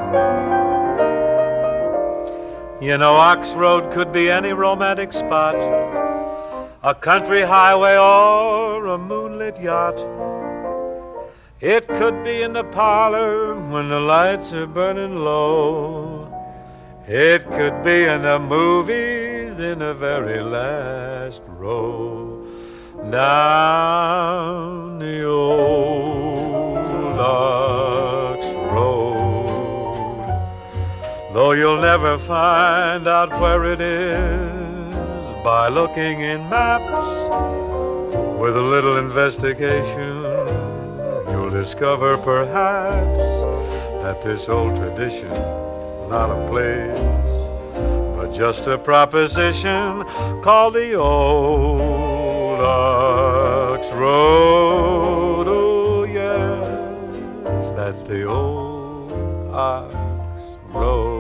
You know, Ox Road could be any romantic spot, a country highway or a moonlit yacht. It could be in the parlor when the lights are burning low. It could be in the movies in the very last row. Down the old Ox Road. Though you'll never find out where it is by looking in maps, with a little investigation you'll discover perhaps that this old tradition, not a place, but just a proposition called the old Ox Road. Oh yes, that's the old Ox Road.